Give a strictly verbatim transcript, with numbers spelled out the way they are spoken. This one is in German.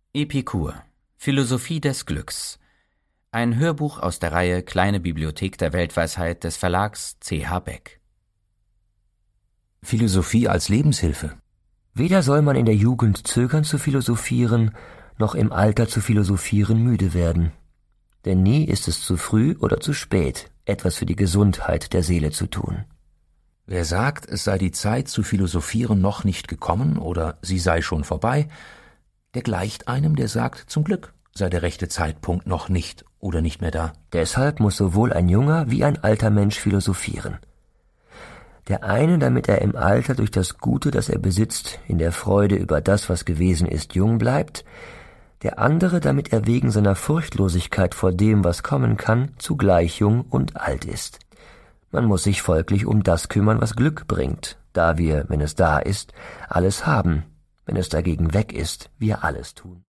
Epikur, Philosophie des Glücks. Ein Hörbuch aus der Reihe Kleine Bibliothek der Weltweisheit des Verlags C H Beck. Philosophie als Lebenshilfe. Weder soll man in der Jugend zögern zu philosophieren, noch im Alter zu philosophieren müde werden. Denn nie ist es zu früh oder zu spät, etwas für die Gesundheit der Seele zu tun. Wer sagt, es sei die Zeit zu philosophieren noch nicht gekommen oder sie sei schon vorbei, der gleicht einem, der sagt, zum Glück sei der rechte Zeitpunkt noch nicht oder nicht mehr da. Deshalb muss sowohl ein junger wie ein alter Mensch philosophieren. Der eine, damit er im Alter durch das Gute, das er besitzt, in der Freude über das, was gewesen ist, jung bleibt, der andere, damit er wegen seiner Furchtlosigkeit vor dem, was kommen kann, zugleich jung und alt ist. Man muss sich folglich um das kümmern, was Glück bringt, da wir, wenn es da ist, alles haben, wenn es dagegen weg ist, wir alles tun.